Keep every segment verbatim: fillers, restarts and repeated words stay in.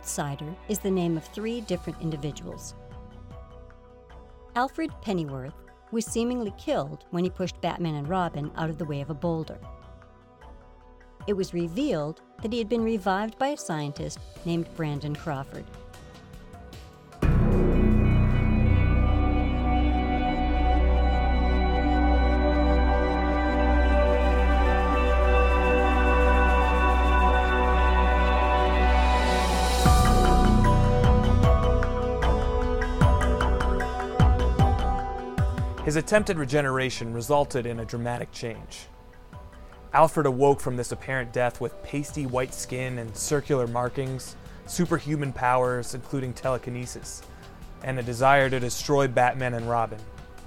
Outsider is the name of three different individuals. Alfred Pennyworth was seemingly killed when he pushed Batman and Robin out of the way of a boulder. It was revealed that he had been revived by a scientist named Brandon Crawford. His attempted regeneration resulted in a dramatic change. Alfred awoke from this apparent death with pasty white skin and circular markings, superhuman powers including telekinesis, and a desire to destroy Batman and Robin.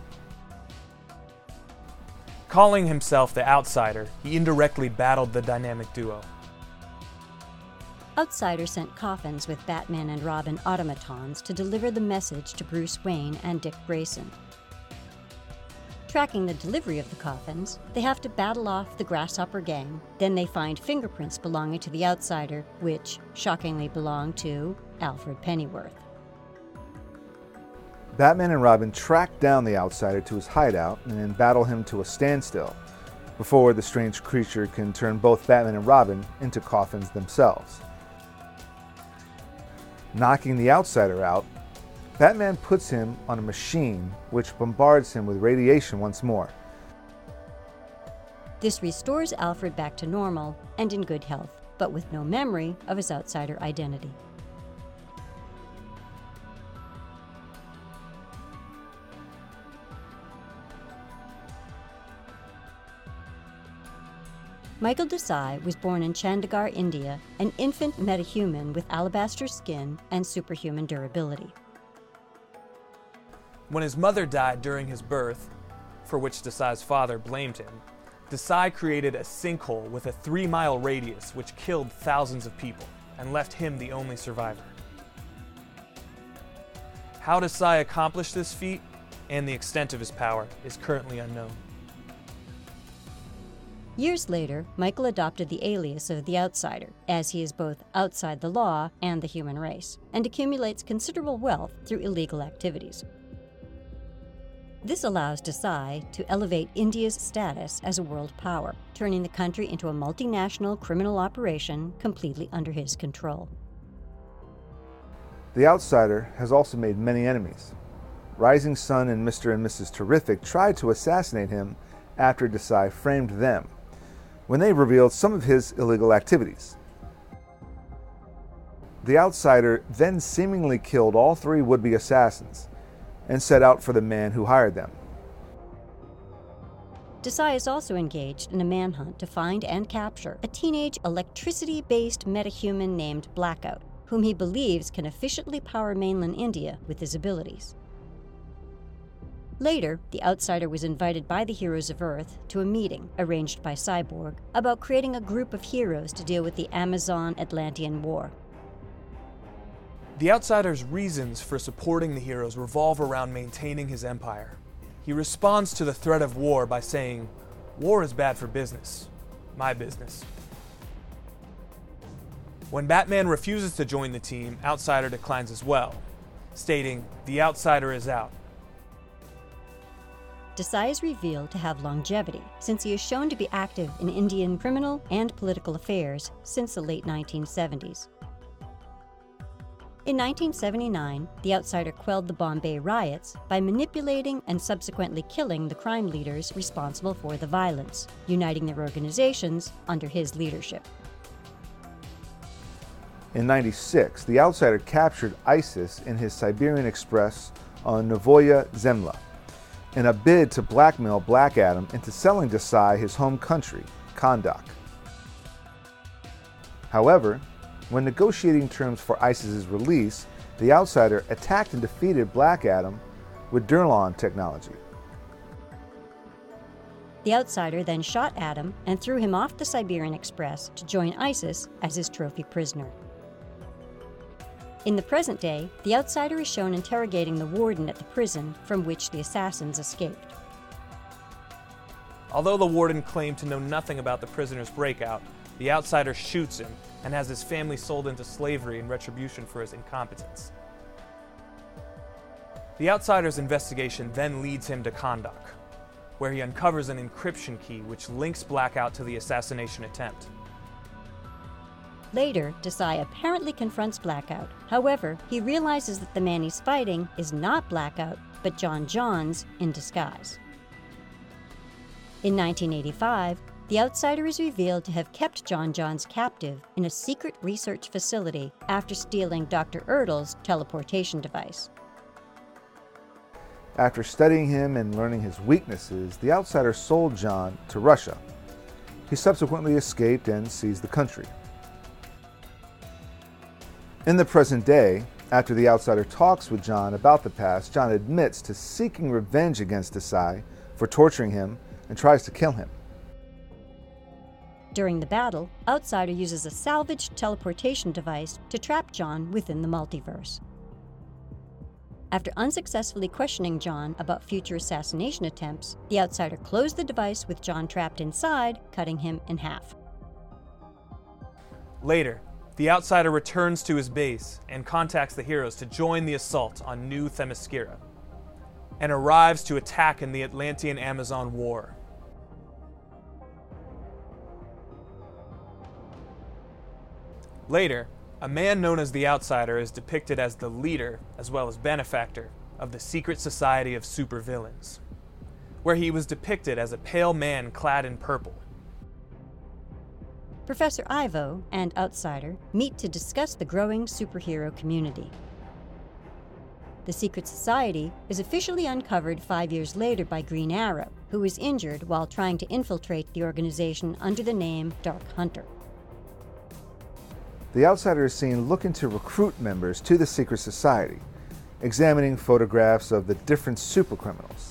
Calling himself the Outsider, he indirectly battled the dynamic duo. Outsider sent coffins with Batman and Robin automatons to deliver the message to Bruce Wayne and Dick Grayson. Tracking the delivery of the coffins, they have to battle off the Grasshopper Gang. Then they find fingerprints belonging to the Outsider, which shockingly belong to Alfred Pennyworth. Batman and Robin track down the Outsider to his hideout and then battle him to a standstill before the strange creature can turn both Batman and Robin into coffins themselves. Knocking the Outsider out, Batman puts him on a machine which bombards him with radiation once more. This restores Alfred back to normal and in good health, but with no memory of his Outsider identity. Michael Desai was born in Chandigarh, India, an infant metahuman with alabaster skin and superhuman durability. When his mother died during his birth, for which Desai's father blamed him, Desai created a sinkhole with a three-mile radius which killed thousands of people and left him the only survivor. How Desai accomplished this feat and the extent of his power is currently unknown. Years later, Michael adopted the alias of the Outsider, as he is both outside the law and the human race, and accumulates considerable wealth through illegal activities. This allows Desai to elevate India's status as a world power, turning the country into a multinational criminal operation completely under his control. The Outsider has also made many enemies. Rising Sun and Mister and Missus Terrific tried to assassinate him after Desai framed them, when they revealed some of his illegal activities. The Outsider then seemingly killed all three would-be assassins and set out for the man who hired them. Desai is also engaged in a manhunt to find and capture a teenage electricity-based metahuman named Blackout, whom he believes can efficiently power mainland India with his abilities. Later, the Outsider was invited by the heroes of Earth to a meeting arranged by Cyborg about creating a group of heroes to deal with the Amazon-Atlantean War. The Outsider's reasons for supporting the heroes revolve around maintaining his empire. He responds to the threat of war by saying, "War is bad for business. My business." When Batman refuses to join the team, Outsider declines as well, stating, "The Outsider is out." Desai is revealed to have longevity, since he is shown to be active in Indian criminal and political affairs since the late nineteen seventies. In nineteen seventy-nine, the Outsider quelled the Bombay riots by manipulating and subsequently killing the crime leaders responsible for the violence, uniting their organizations under his leadership. In ninety-six, the Outsider captured ISIS in his Siberian Express on Novoye Zemlya in a bid to blackmail Black Adam into selling Desai his home country, Kahndaq. However, when negotiating terms for ISIS's release, the Outsider attacked and defeated Black Adam with Durlan technology. The Outsider then shot Adam and threw him off the Siberian Express to join ISIS as his trophy prisoner. In the present day, the Outsider is shown interrogating the warden at the prison from which the assassins escaped. Although the warden claimed to know nothing about the prisoners' breakout, the Outsider shoots him and has his family sold into slavery in retribution for his incompetence. The Outsider's investigation then leads him to Kahndaq, where he uncovers an encryption key which links Blackout to the assassination attempt. Later, Desai apparently confronts Blackout. However, he realizes that the man he's fighting is not Blackout, but J'onn J'onzz in disguise. In nineteen eighty-five, the Outsider is revealed to have kept J'onn J'onzz captive in a secret research facility after stealing Doctor Ertl's teleportation device. After studying him and learning his weaknesses, the Outsider sold J'onn to Russia. He subsequently escaped and seized the country. In the present day, after the Outsider talks with J'onn about the past, J'onn admits to seeking revenge against Desai for torturing him and tries to kill him. During the battle, Outsider uses a salvaged teleportation device to trap J'onn within the multiverse. After unsuccessfully questioning J'onn about future assassination attempts, the Outsider closed the device with J'onn trapped inside, cutting him in half. Later, the Outsider returns to his base and contacts the heroes to join the assault on New Themyscira, and arrives to attack in the Atlantean-Amazon War. Later, a man known as the Outsider is depicted as the leader, as well as benefactor, of the secret society of supervillains, where he was depicted as a pale man clad in purple. Professor Ivo and Outsider meet to discuss the growing superhero community. The secret society is officially uncovered five years later by Green Arrow, who was injured while trying to infiltrate the organization under the name Dark Hunter. The Outsider is seen looking to recruit members to the secret society, examining photographs of the different supercriminals.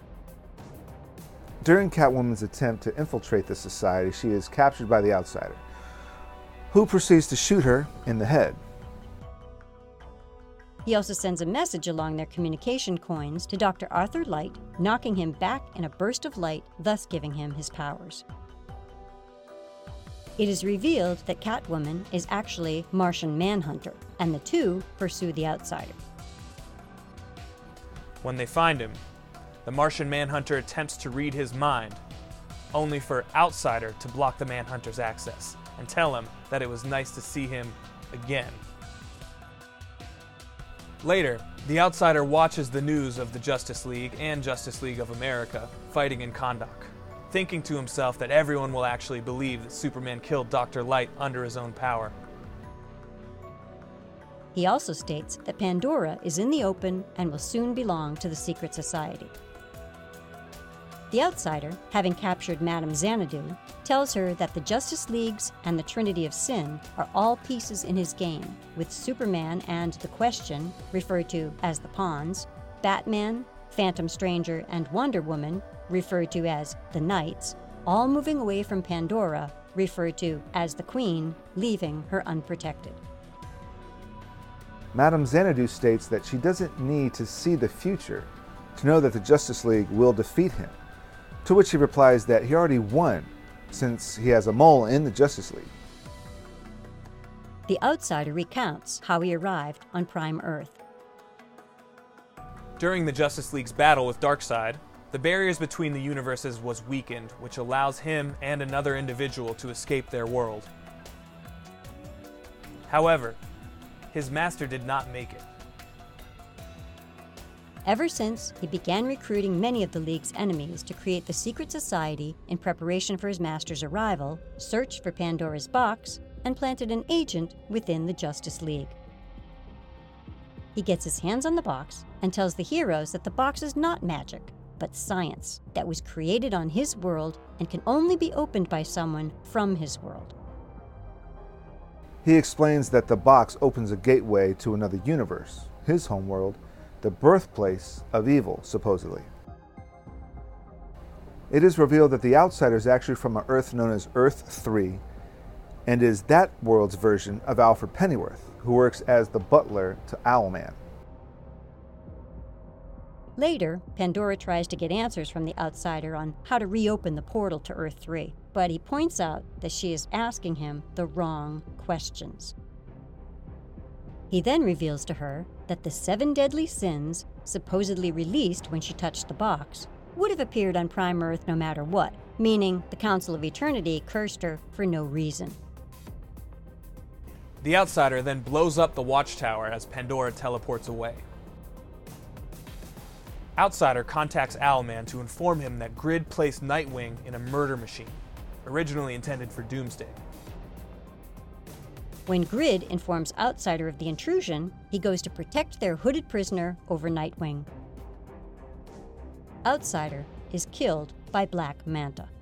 During Catwoman's attempt to infiltrate the society, she is captured by the Outsider, who proceeds to shoot her in the head. He also sends a message along their communication coins to Doctor Arthur Light, knocking him back in a burst of light, thus giving him his powers. It is revealed that Catwoman is actually Martian Manhunter, and the two pursue the Outsider. When they find him, the Martian Manhunter attempts to read his mind, only for Outsider to block the Manhunter's access and tell him that it was nice to see him again. Later, the Outsider watches the news of the Justice League and Justice League of America fighting in Kahndaq, thinking to himself that everyone will actually believe that Superman killed Doctor Light under his own power. He also states that Pandora is in the open and will soon belong to the secret society. The Outsider, having captured Madame Xanadu, tells her that the Justice Leagues and the Trinity of Sin are all pieces in his game, with Superman and the Question, referred to as the Pawns, Batman, Phantom Stranger, and Wonder Woman, referred to as the Knights, all moving away from Pandora, referred to as the Queen, leaving her unprotected. Madame Xanadu states that she doesn't need to see the future to know that the Justice League will defeat him, to which he replies that he already won since he has a mole in the Justice League. The Outsider recounts how he arrived on Prime Earth. During the Justice League's battle with Darkseid, the barriers between the universes was weakened, which allows him and another individual to escape their world. However, his master did not make it. Ever since, he began recruiting many of the League's enemies to create the secret society in preparation for his master's arrival, searched for Pandora's box, and planted an agent within the Justice League. He gets his hands on the box and tells the heroes that the box is not magic, but science that was created on his world and can only be opened by someone from his world. He explains that the box opens a gateway to another universe, his homeworld, the birthplace of evil, supposedly. It is revealed that the Outsider is actually from an Earth known as Earth three, and is that world's version of Alfred Pennyworth, who works as the butler to Owlman. Later, Pandora tries to get answers from the Outsider on how to reopen the portal to Earth three, but he points out that she is asking him the wrong questions. He then reveals to her that the seven deadly sins, supposedly released when she touched the box, would have appeared on Prime Earth no matter what, meaning the Council of Eternity cursed her for no reason. The Outsider then blows up the Watchtower as Pandora teleports away. Outsider contacts Owlman to inform him that Grid placed Nightwing in a murder machine, originally intended for Doomsday. When Grid informs Outsider of the intrusion, he goes to protect their hooded prisoner over Nightwing. Outsider is killed by Black Manta.